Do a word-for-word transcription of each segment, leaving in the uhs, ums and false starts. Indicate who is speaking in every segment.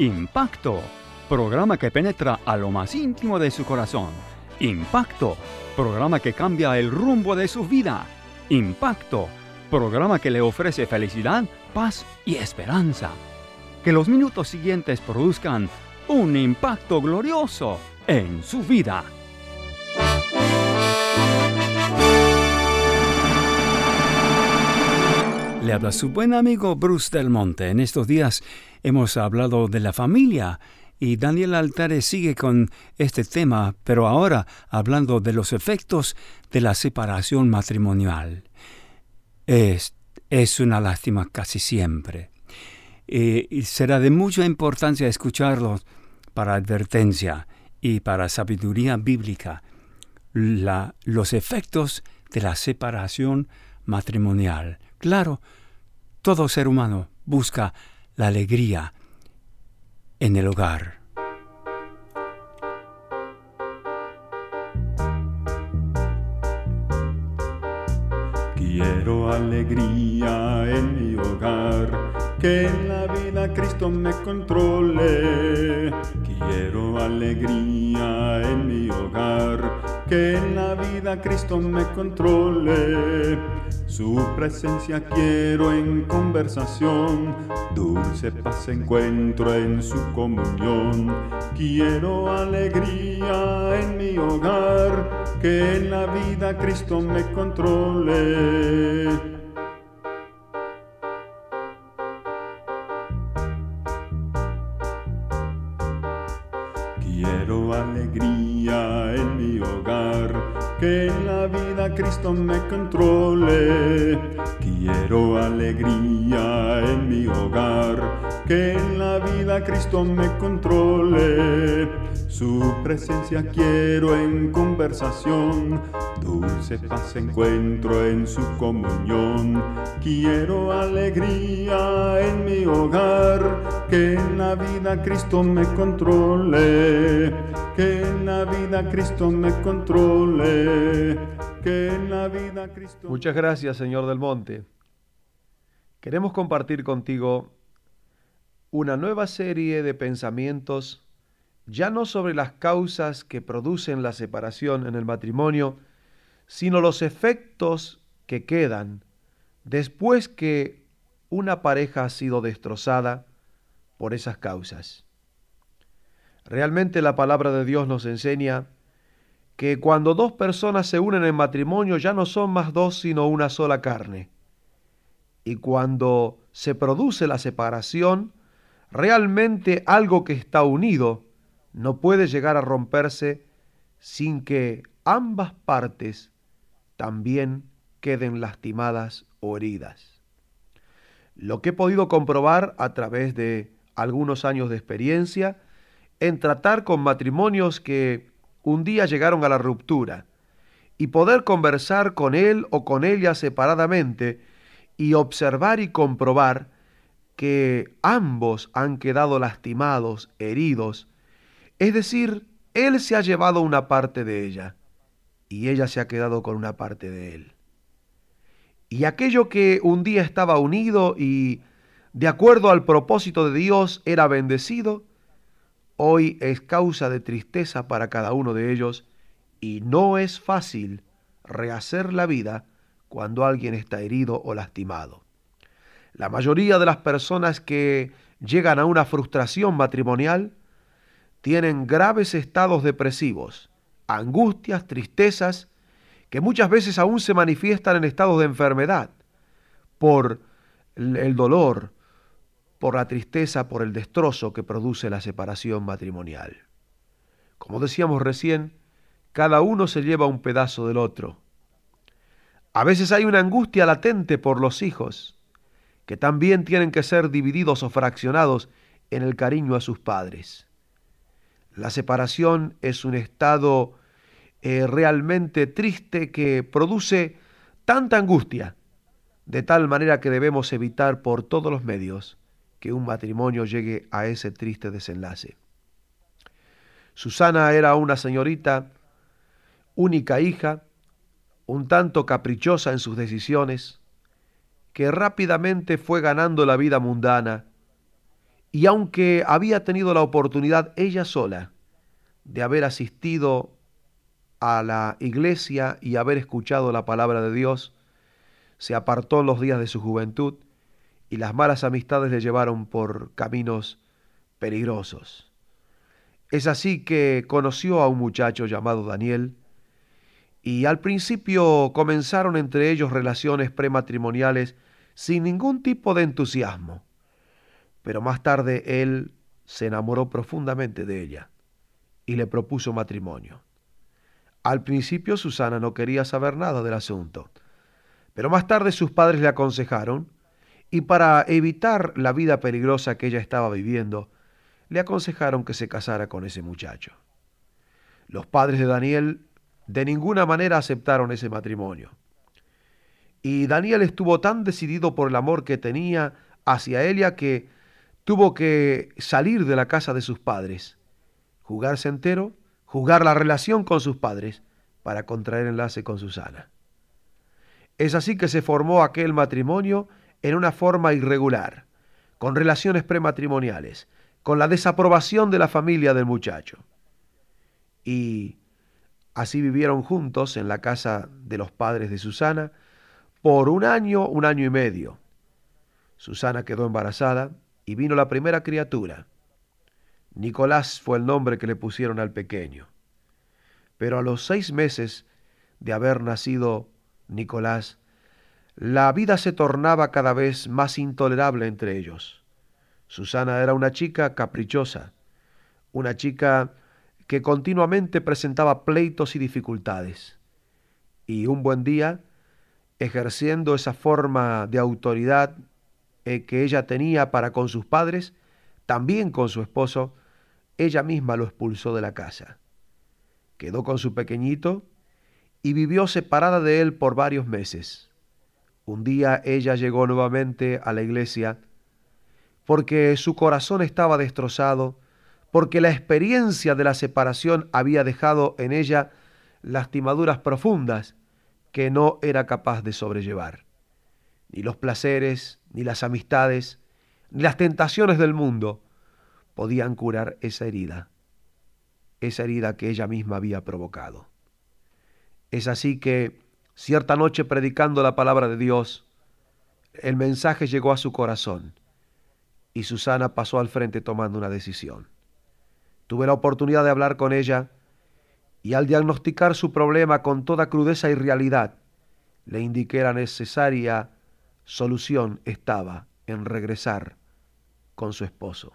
Speaker 1: Impacto, programa que penetra a lo más íntimo de su corazón. Impacto, programa que cambia el rumbo de su vida. Impacto, programa que le ofrece felicidad, paz y esperanza. Que los minutos siguientes produzcan un impacto glorioso en su vida. Le habla su buen amigo Bruce Del Monte. En estos días hemos hablado de la familia y Daniel Altares sigue con este tema, pero ahora hablando de los efectos de la separación matrimonial. Es, es una lástima casi siempre. Eh, y será de mucha importancia escucharlo para advertencia y para sabiduría bíblica. La, los efectos de la separación matrimonial. Claro, todo ser humano busca la alegría en el hogar.
Speaker 2: Quiero alegría en mi hogar, que en la vida Cristo me controle. Quiero alegría en mi hogar, que en la vida Cristo me controle. Su presencia quiero en conversación, dulce paz encuentro en su comunión. Quiero alegría en mi hogar, que en la vida Cristo me controle. Quiero alegría en mi hogar, que en la vida Cristo me controle. Quiero alegría en mi hogar, que en la vida Cristo me controle. Su presencia quiero en conversación, dulce paz encuentro en su comunión. Quiero alegría en mi hogar, que en la vida Cristo me controle. Que en la vida Cristo me controle. Que en la vida Cristo...
Speaker 3: Muchas gracias, señor Del Monte. Queremos compartir contigo una nueva serie de pensamientos, ya no sobre las causas que producen la separación en el matrimonio, sino los efectos que quedan después que una pareja ha sido destrozada por esas causas. Realmente la palabra de Dios nos enseña que cuando dos personas se unen en matrimonio ya no son más dos sino una sola carne. Y cuando se produce la separación, realmente algo que está unido no puede llegar a romperse sin que ambas partes también queden lastimadas o heridas. Lo que he podido comprobar a través de algunos años de experiencia en tratar con matrimonios que un día llegaron a la ruptura y poder conversar con él o con ella separadamente y observar y comprobar que ambos han quedado lastimados, heridos, es decir, él se ha llevado una parte de ella y ella se ha quedado con una parte de él. Y aquello que un día estaba unido y de acuerdo al propósito de Dios era bendecido, hoy es causa de tristeza para cada uno de ellos y no es fácil rehacer la vida cuando alguien está herido o lastimado. La mayoría de las personas que llegan a una frustración matrimonial tienen graves estados depresivos, angustias, tristezas, que muchas veces aún se manifiestan en estados de enfermedad por el dolor, por la tristeza, por el destrozo que produce la separación matrimonial. Como decíamos recién, cada uno se lleva un pedazo del otro. A veces hay una angustia latente por los hijos, que también tienen que ser divididos o fraccionados en el cariño a sus padres. La separación es un estado eh, realmente triste que produce tanta angustia, de tal manera que debemos evitar por todos los medios que un matrimonio llegue a ese triste desenlace. Susana era una señorita, única hija, un tanto caprichosa en sus decisiones, que rápidamente fue ganando la vida mundana Y aunque había tenido la oportunidad ella sola de haber asistido a la iglesia y haber escuchado la palabra de Dios, se apartó en los días de su juventud y las malas amistades le llevaron por caminos peligrosos. Es así que conoció a un muchacho llamado Daniel, y al principio comenzaron entre ellos relaciones prematrimoniales sin ningún tipo de entusiasmo. Pero más tarde él se enamoró profundamente de ella y le propuso matrimonio. Al principio Susana no quería saber nada del asunto, pero más tarde sus padres le aconsejaron, y para evitar la vida peligrosa que ella estaba viviendo, le aconsejaron que se casara con ese muchacho. Los padres de Daniel de ninguna manera aceptaron ese matrimonio. Y Daniel estuvo tan decidido por el amor que tenía hacia ella que tuvo que salir de la casa de sus padres, jugarse entero, jugar la relación con sus padres para contraer enlace con Susana. Es así que se formó aquel matrimonio en una forma irregular, con relaciones prematrimoniales, con la desaprobación de la familia del muchacho. Y así vivieron juntos en la casa de los padres de Susana por un año, un año y medio. Susana quedó embarazada y vino la primera criatura. Nicolás fue el nombre que le pusieron al pequeño. Pero a los seis meses de haber nacido Nicolás, la vida se tornaba cada vez más intolerable entre ellos. Susana era una chica caprichosa, una chica que continuamente presentaba pleitos y dificultades. Y un buen día, ejerciendo esa forma de autoridad eh, que ella tenía para con sus padres, también con su esposo, ella misma lo expulsó de la casa. Quedó con su pequeñito y vivió separada de él por varios meses. Un día ella llegó nuevamente a la iglesia porque su corazón estaba destrozado, porque la experiencia de la separación había dejado en ella lastimaduras profundas que no era capaz de sobrellevar. Ni los placeres, ni las amistades, ni las tentaciones del mundo podían curar esa herida, esa herida que ella misma había provocado. Es así que, cierta noche predicando la palabra de Dios, el mensaje llegó a su corazón y Susana pasó al frente tomando una decisión. Tuve la oportunidad de hablar con ella y al diagnosticar su problema con toda crudeza y realidad, le indiqué la necesaria solución estaba en regresar con su esposo.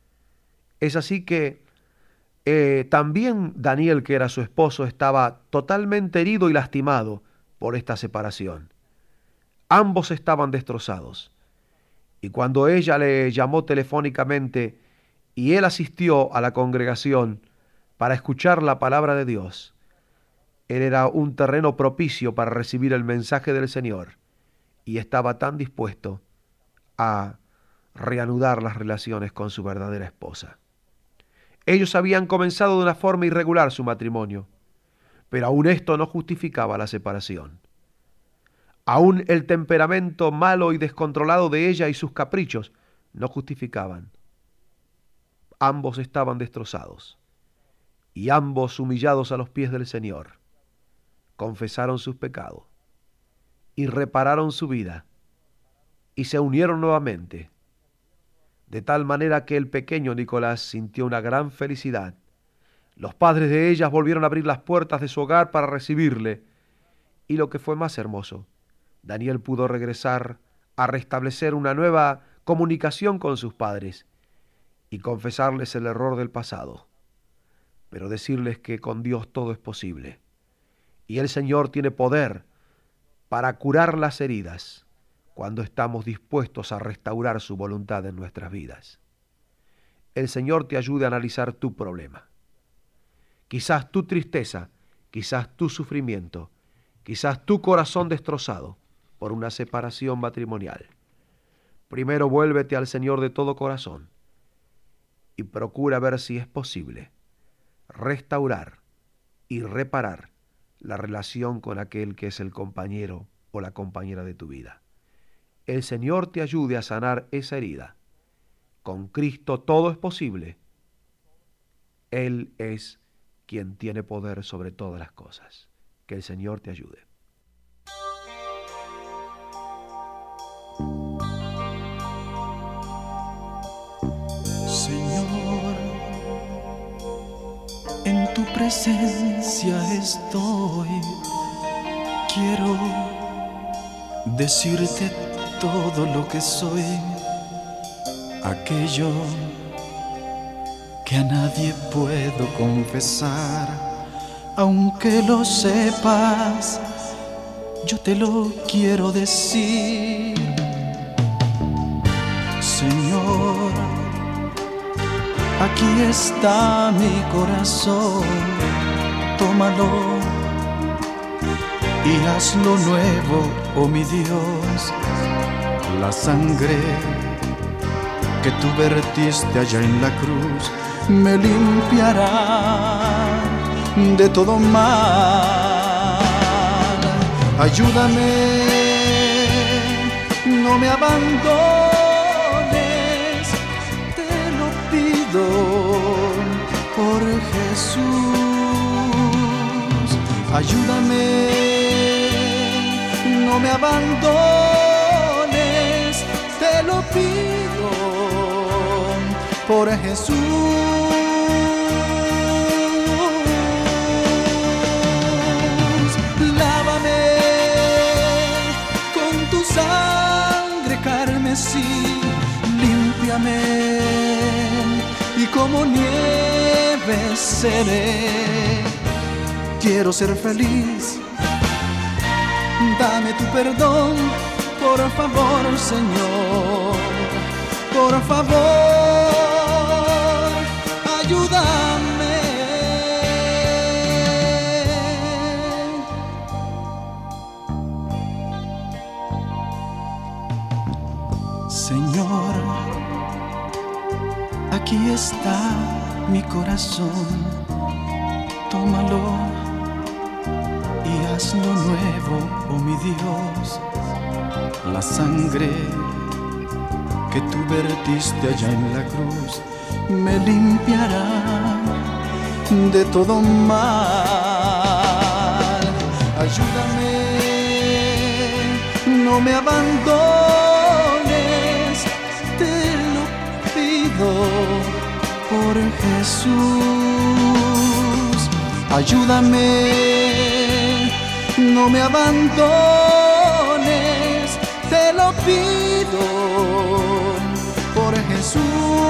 Speaker 3: Es así que eh, también Daniel, que era su esposo, estaba totalmente herido y lastimado por esta separación. Ambos estaban destrozados. Y cuando ella le llamó telefónicamente y él asistió a la congregación para escuchar la palabra de Dios, él era un terreno propicio para recibir el mensaje del Señor y estaba tan dispuesto a reanudar las relaciones con su verdadera esposa. Ellos habían comenzado de una forma irregular su matrimonio, pero aún esto no justificaba la separación. Aún el temperamento malo y descontrolado de ella y sus caprichos no justificaban. Ambos estaban destrozados y ambos humillados a los pies del Señor. Confesaron sus pecados y repararon su vida y se unieron nuevamente, de tal manera que el pequeño Nicolás sintió una gran felicidad. Los padres de ellas volvieron a abrir las puertas de su hogar para recibirle, y lo que fue más hermoso, Daniel pudo regresar a restablecer una nueva comunicación con sus padres y confesarles el error del pasado, pero decirles que con Dios todo es posible y el Señor tiene poder para curar las heridas cuando estamos dispuestos a restaurar su voluntad en nuestras vidas. El Señor te ayude a analizar tu problema. Quizás tu tristeza, quizás tu sufrimiento, quizás tu corazón destrozado por una separación matrimonial. Primero vuélvete al Señor de todo corazón y procura ver si es posible restaurar y reparar la relación con aquel que es el compañero o la compañera de tu vida. El Señor te ayude a sanar esa herida Con Cristo todo es posible. Él es quien tiene poder sobre todas las cosas. Que el Señor te ayude.
Speaker 4: Señor, en tu presencia estoy. Quiero decirte todo lo que soy, aquello que a nadie puedo confesar. Aunque lo sepas, yo te lo quiero decir. Señor, aquí está mi corazón, tómalo y hazlo nuevo, oh mi Dios. La sangre que tú vertiste allá en la cruz me limpiará de todo mal. Ayúdame, no me abandones, te lo pido por Jesús. Ayúdame, no me abandones, te lo pido por Jesús. Lávame con tu sangre carmesí, límpiame y como nieve seré. Quiero ser feliz, dame tu perdón, por favor, Señor, por favor, ayúdame. Señor, aquí está mi corazón, tómalo y hazlo nuevo, oh mi Dios. La sangre que tú vertiste allá en la cruz me limpiará de todo mal. Ayúdame, no me abandones, te lo pido por Jesús. Ayúdame, no me abandones, te lo pido por Jesús.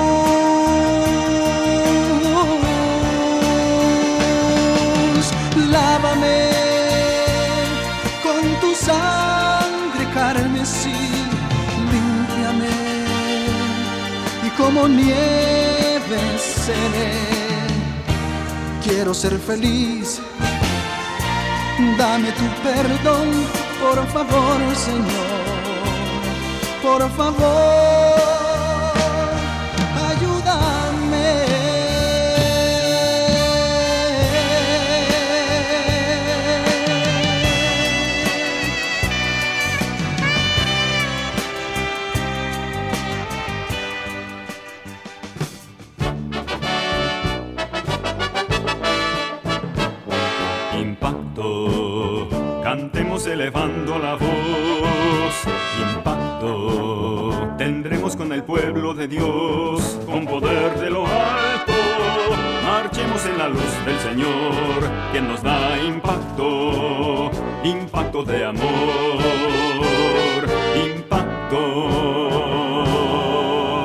Speaker 4: Lávame con tu sangre carmesí, límpiame y como nieve seré. Quiero ser feliz, dame tu perdón, por favor, Señor, por favor, ayúdame.
Speaker 2: Cantemos elevando la voz, impacto tendremos con el pueblo de Dios, con poder de lo alto, marchemos en la luz del Señor, quien nos da impacto, impacto de amor,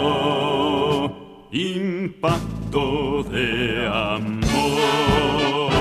Speaker 2: impacto, impacto de amor.